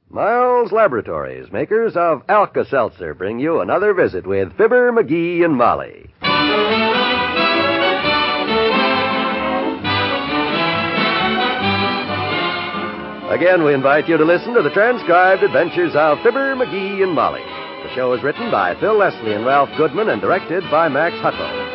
Miles Laboratories, makers of Alka-Seltzer, bring you another visit with Fibber, McGee, and Molly. Again, we invite you to listen to the transcribed adventures of Fibber, McGee, and Molly. The show is written by Phil Leslie and Ralph Goodman and directed by Max Hutto.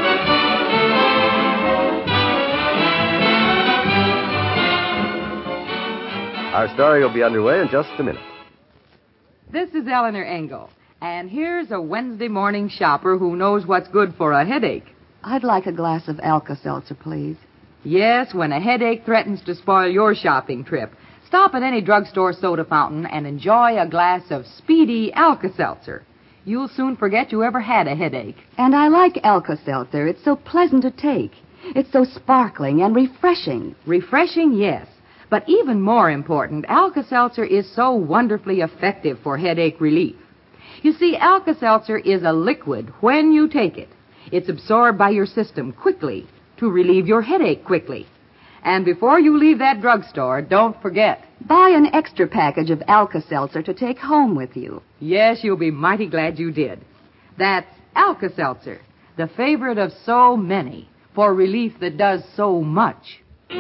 Our story will be underway in just a minute. This is Eleanor Engel, and here's a Wednesday morning shopper who knows what's good for a headache. I'd like a glass of Alka-Seltzer, please. Yes, when a headache threatens to spoil your shopping trip, stop at any drugstore soda fountain and enjoy a glass of speedy Alka-Seltzer. You'll soon forget you ever had a headache. And I like Alka-Seltzer. It's so pleasant to take. It's so sparkling and refreshing. Refreshing, yes. But even more important, Alka-Seltzer is so wonderfully effective for headache relief. You see, Alka-Seltzer is a liquid when you take it. It's absorbed by your system quickly to relieve your headache quickly. And before you leave that drugstore, don't forget. Buy an extra package of Alka-Seltzer to take home with you. Yes, you'll be mighty glad you did. That's Alka-Seltzer, the favorite of so many, for relief that does so much.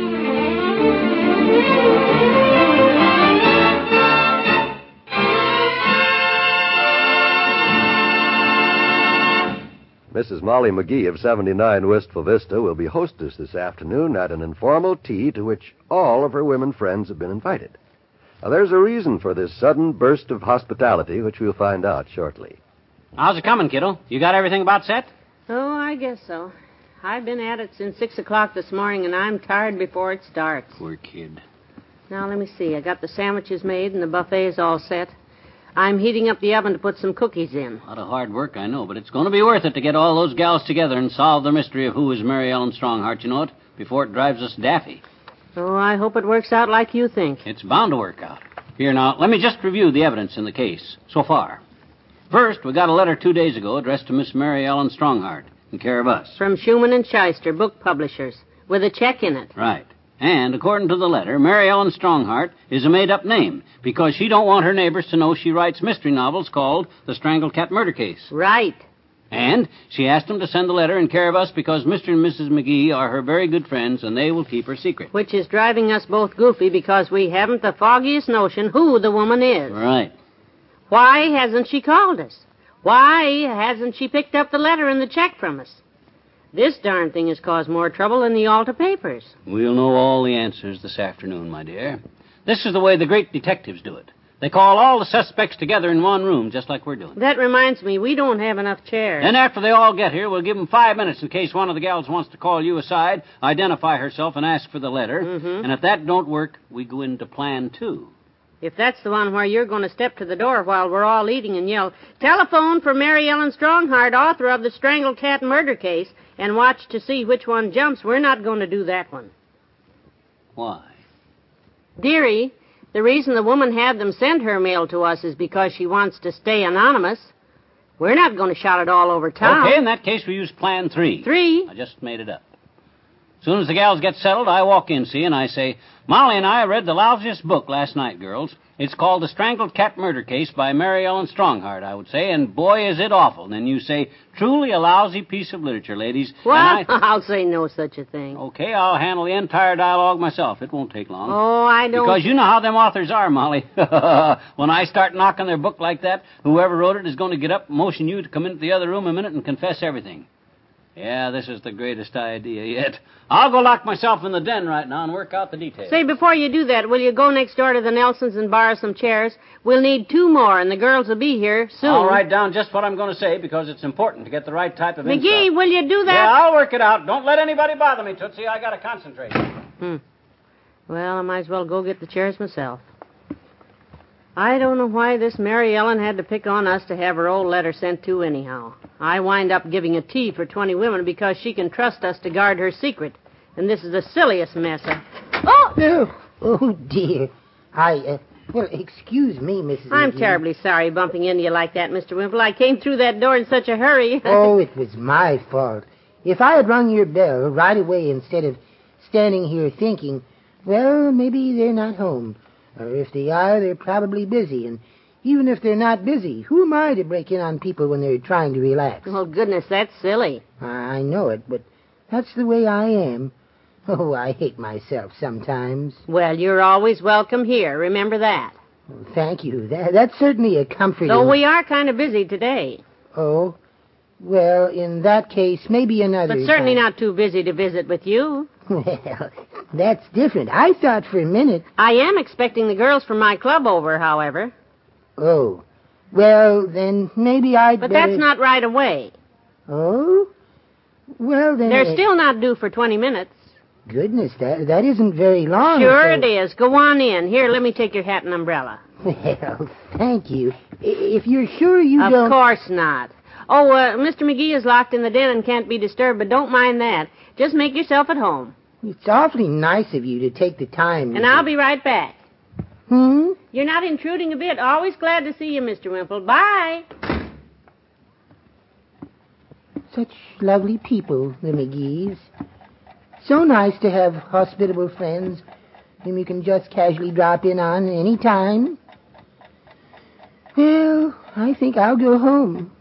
Mrs. Molly McGee of 79 Wistful Vista will be hostess this afternoon at an informal tea to which all of her women friends have been invited. Now, there's a reason for this sudden burst of hospitality, which we'll find out shortly. How's it coming, kiddo? You got everything about set? Oh, I guess so. I've been at it since 6 o'clock this morning, and I'm tired before it starts. Poor kid. Now, let me see. I got the sandwiches made and the buffet's all set. I'm heating up the oven to put some cookies in. A lot of hard work, I know, but it's going to be worth it to get all those gals together and solve the mystery of who is Mary Ellen Strongheart, you know it, before it drives us daffy. Oh, I hope it works out like you think. It's bound to work out. Here, now, let me just review the evidence in the case so far. First, we got a letter 2 days ago addressed to Miss Mary Ellen Strongheart, in care of us. From Schumann and Shyster, book publishers, with a check in it. Right. And, according to the letter, Mary Ellen Strongheart is a made-up name because she don't want her neighbors to know she writes mystery novels called The Strangled Cat Murder Case. Right. And she asked them to send the letter in care of us because Mr. and Mrs. McGee are her very good friends and they will keep her secret. Which is driving us both goofy because we haven't the foggiest notion who the woman is. Right. Why hasn't she called us? Why hasn't she picked up the letter and the check from us? This darn thing has caused more trouble than the Alta papers. We'll know all the answers this afternoon, my dear. This is the way the great detectives do it. They call all the suspects together in one room, just like we're doing. That reminds me, we don't have enough chairs. Then after they all get here, we'll give them 5 minutes in case one of the gals wants to call you aside, identify herself, and ask for the letter. Mm-hmm. And if that don't work, we go into plan 2. If that's the one where you're going to step to the door while we're all eating and yell, "Telephone for Mary Ellen Strongheart, author of the Strangled Cat Murder Case," and watch to see which one jumps, we're not going to do that one. Why? Dearie, the reason the woman had them send her mail to us is because she wants to stay anonymous. We're not going to shout it all over town. Okay, in that case, we use plan 3. 3? I just made it up. As soon as the gals get settled, I walk in, see, and I say, "Molly and I read the lousiest book last night, girls. It's called The Strangled Cat Murder Case by Mary Ellen Strongheart," I would say, "and boy, is it awful." And then you say, "Truly a lousy piece of literature, ladies." Well, And I'll say no such a thing. Okay, I'll handle the entire dialogue myself. It won't take long. Oh, I don't... Because you know how them authors are, Molly. When I start knocking their book like that, whoever wrote it is going to get up and motion you to come into the other room a minute and confess everything. Yeah, this is the greatest idea yet. I'll go lock myself in the den right now and work out the details. Say, before you do that, will you go next door to the Nelsons and borrow some chairs? We'll need 2 more, and the girls will be here soon. I'll write down just what I'm going to say, because it's important to get the right type of McGee, insult. will you do that? Yeah, I'll work it out. Don't let anybody bother me, Tootsie. I got to concentrate. Well, I might as well go get the chairs myself. I don't know why this Mary Ellen had to pick on us to have her old letter sent to anyhow. I wind up giving a tea for 20 women because she can trust us to guard her secret. And this is the silliest mess Oh, dear. Well, excuse me, Mrs. I'm McGee. terribly sorry bumping into you like that, Mr. Wimple. I came through that door in such a hurry. Oh, it was my fault. If I had rung your bell right away instead of standing here thinking, well, maybe they're not home. Or if they are, they're probably busy. And even if they're not busy, who am I to break in on people when they're trying to relax? Oh, goodness, that's silly. I know it, but that's the way I am. Oh, I hate myself sometimes. Well, you're always welcome here. Remember that. Well, thank you. That's certainly a comfort. Though we are kind of busy today. Oh? Well, in that case, maybe another But certainly time. not too busy to visit with you. Well, that's different. I thought for a minute... I am expecting the girls from my club over, however. Oh. Well, then maybe I'd But better... that's not right away. Oh? Well, then... They're still not due for 20 minutes. Goodness, that isn't very long. Sure so... it is. Go on in. Here, let me take your hat and umbrella. Well, thank you. If you're sure you don't... Of course not. Oh, Mr. McGee is locked in the den and can't be disturbed, but don't mind that. Just make yourself at home. It's awfully nice of you to take the time. And I'll be right back. Hmm? You're not intruding a bit. Always glad to see you, Mr. Wimple. Bye. Such lovely people, the McGees. So nice to have hospitable friends whom you can just casually drop in on any time. Well, I think I'll go home.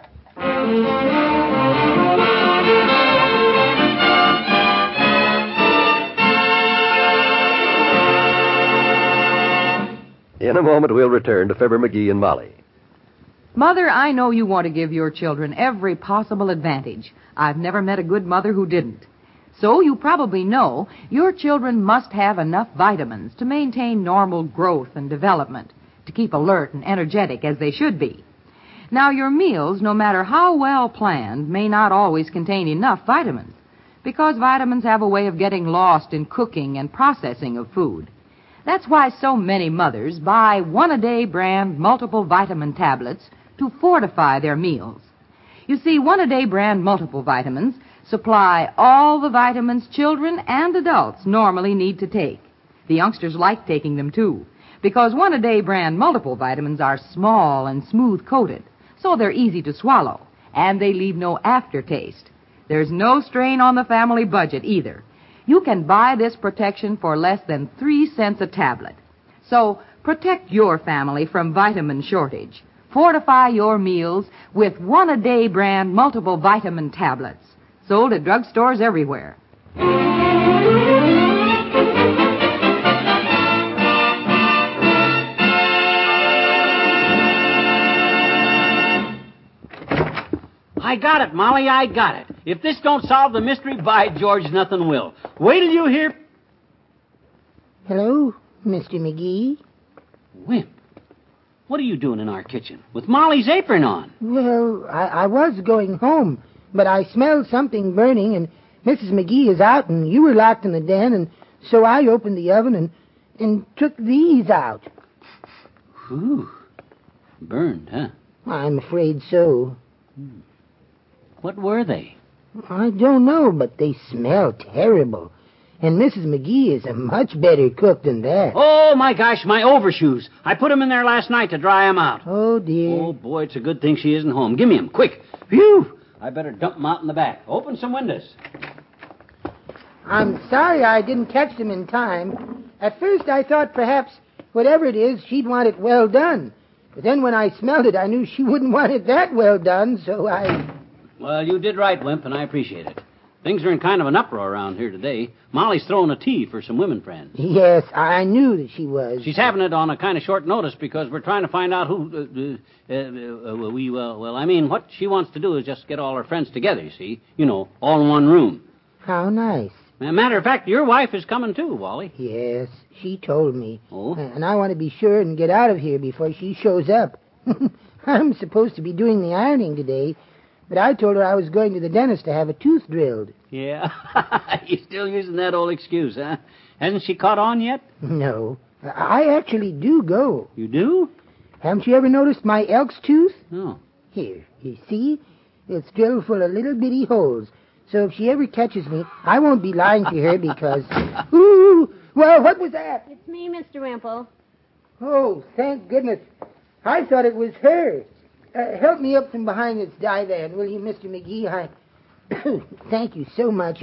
In a moment, we'll return to Fibber McGee and Molly. Mother, I know you want to give your children every possible advantage. I've never met a good mother who didn't. So you probably know your children must have enough vitamins to maintain normal growth and development, to keep alert and energetic as they should be. Now, your meals, no matter how well planned, may not always contain enough vitamins, because vitamins have a way of getting lost in cooking and processing of food. That's why so many mothers buy One-A-Day brand multiple vitamin tablets to fortify their meals. You see, One-A-Day brand multiple vitamins supply all the vitamins children and adults normally need to take. The youngsters like taking them, too, because One-A-Day brand multiple vitamins are small and smooth-coated, so they're easy to swallow, and they leave no aftertaste. There's no strain on the family budget, either. You can buy this protection for less than 3 cents a tablet. So protect your family from vitamin shortage. Fortify your meals with One-A-Day brand multiple vitamin tablets. Sold at drugstores everywhere. I got it, Molly, I got it. If this don't solve the mystery, by George, nothing will. Wait till you hear... Hello, Mr. McGee. Wimp, what are you doing in our kitchen with Molly's apron on? Well, I was going home, but I smelled something burning, and Mrs. McGee is out, and you were locked in the den, and so I opened the oven and took these out. Ooh, burned, huh? I'm afraid so. What were they? I don't know, but they smell terrible. And Mrs. McGee is a much better cook than that. Oh, my gosh, my overshoes. I put them in there last night to dry them out. Oh, dear. Oh, boy, it's a good thing she isn't home. Give me them, quick. Phew! I better dump them out in the back. Open some windows. I'm sorry I didn't catch them in time. At first I thought perhaps, whatever it is, she'd want it well done. But then when I smelled it, I knew she wouldn't want it that well done, so I... Well, you did right, Wimp, and I appreciate it. Things are in kind of an uproar around here today. Molly's throwing a tea for some women friends. Yes, I knew that she was. She's having it on a kind of short notice because we're trying to find out who... what she wants to do is just get all her friends together, you see. You know, all in one room. How nice. Matter of fact, your wife is coming too, Wally. Yes, she told me. Oh? And I want to be sure and get out of here before she shows up. I'm supposed to be doing the ironing today, but I told her I was going to the dentist to have a tooth drilled. Yeah? You're still using that old excuse, huh? Hasn't she caught on yet? No, I actually do go. You do? Haven't you ever noticed my elk's tooth? No. Here, you see? It's drilled full of little bitty holes. So if she ever catches me, I won't be lying to her because... Ooh! Well, what was that? It's me, Mr. Wimple. Oh, thank goodness. I thought it was her. Help me up from behind this divan, will you, Mr. McGee? Thank you so much.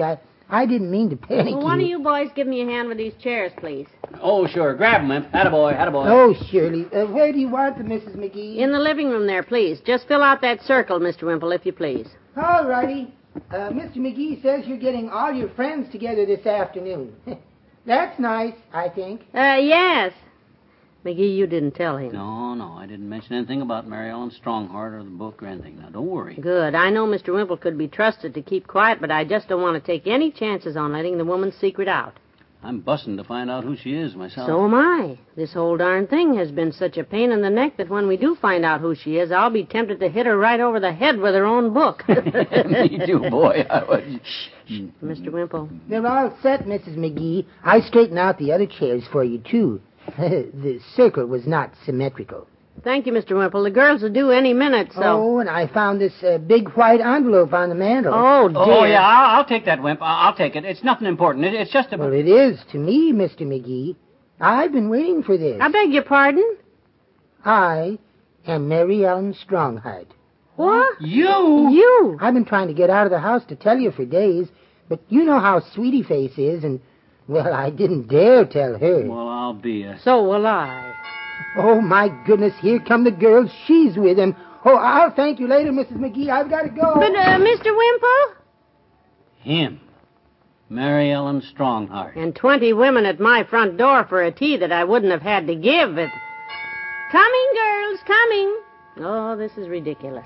I didn't mean to panic Well, one of you boys give me a hand with these chairs, please. Oh, sure. Grab him, Imp. Attaboy, attaboy. Oh, Shirley. Where do you want them, Mrs. McGee? In the living room there, please. Just fill out that circle, Mr. Wimple, if you please. All righty. Mr. McGee says you're getting all your friends together this afternoon. That's nice, I think. Yes. McGee, you didn't tell him. No, I didn't mention anything about Mary Ellen Strongheart or the book or anything. Now, don't worry. Good. I know Mr. Wimple could be trusted to keep quiet, but I just don't want to take any chances on letting the woman's secret out. I'm busting to find out who she is myself. So am I. This whole darn thing has been such a pain in the neck that when we do find out who she is, I'll be tempted to hit her right over the head with her own book. Me too, boy. Shh, Mr. Wimple. They're all set, Mrs. McGee. I straightened out the other chairs for you, too. The circle was not symmetrical. Thank you, Mr. Wimple. The girls will do any minute, so... Oh, and I found this big white envelope on the mantel. Oh, dear. Oh, yeah, I'll take that, Wimp. I'll take it. It's nothing important. It's just a... Well, it is to me, Mr. McGee. I've been waiting for this. I beg your pardon? I am Mary Ellen Strongheart. What? You? You? I've been trying to get out of the house to tell you for days, but you know how Sweetie Face is, and, well, I didn't dare tell her. Well, I'll be a... So will I. Oh, my goodness, here come the girls. She's with him. Oh, I'll thank you later, Mrs. McGee. I've got to go. But, Mr. Wimple? Him. Mary Ellen Strongheart. And 20 women at my front door for a tea that I wouldn't have had to give. Coming, girls, coming. Oh, this is ridiculous.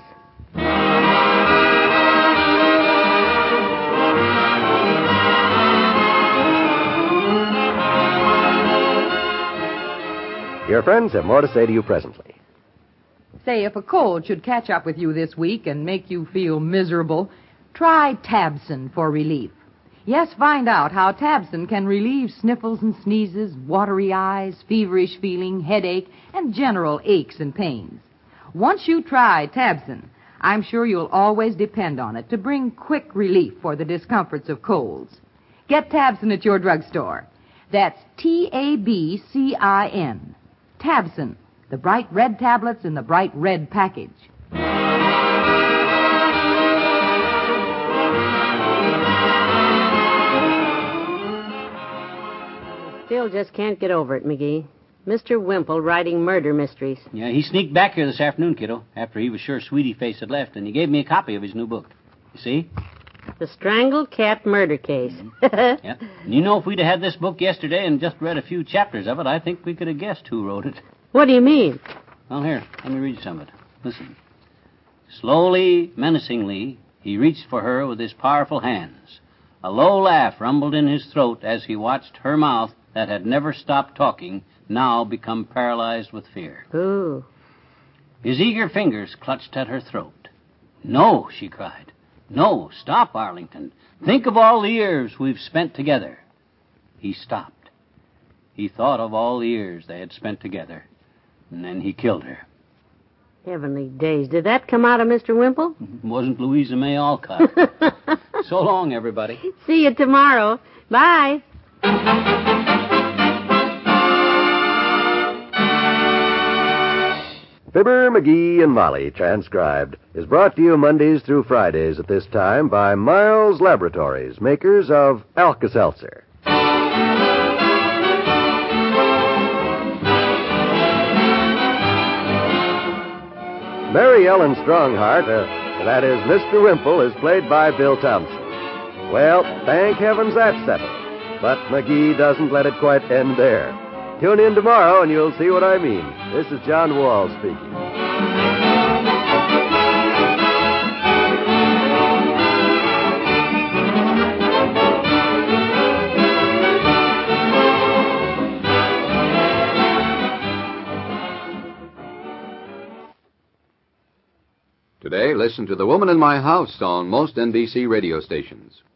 Your friends have more to say to you presently. Say, if a cold should catch up with you this week and make you feel miserable, try Tabson for relief. Yes, find out how Tabson can relieve sniffles and sneezes, watery eyes, feverish feeling, headache, and general aches and pains. Once you try Tabson, I'm sure you'll always depend on it to bring quick relief for the discomforts of colds. Get Tabson at your drugstore. That's Tabcin. Tabson, the bright red tablets in the bright red package. Still just can't get over it, McGee. Mr. Wimple writing murder mysteries. Yeah, he sneaked back here this afternoon, kiddo, after he was sure Sweetie Face had left, and he gave me a copy of his new book. You see? The Strangled Cat Murder Case. Yeah. And you know, if we'd have had this book yesterday and just read a few chapters of it, I think we could have guessed who wrote it. What do you mean? Well, here, let me read some of it. Listen. Slowly, menacingly, he reached for her with his powerful hands. A low laugh rumbled in his throat as he watched her mouth that had never stopped talking now become paralyzed with fear. Ooh. His eager fingers clutched at her throat. No, she cried. No, stop, Arlington. Think of all the years we've spent together. He stopped. He thought of all the years they had spent together. And then he killed her. Heavenly days. Did that come out of Mr. Wimple? It wasn't Louisa May Alcott. So long, everybody. See you tomorrow. Bye. Fibber, McGee, and Molly, transcribed, is brought to you Mondays through Fridays at this time by Miles Laboratories, makers of Alka-Seltzer. Mary Ellen Strongheart, that is, Mr. Wimple, is played by Bill Thompson. Well, thank heavens that's settled. But McGee doesn't let it quite end there. Tune in tomorrow and you'll see what I mean. This is John Wall speaking. Today, listen to The Woman in My House on most NBC radio stations.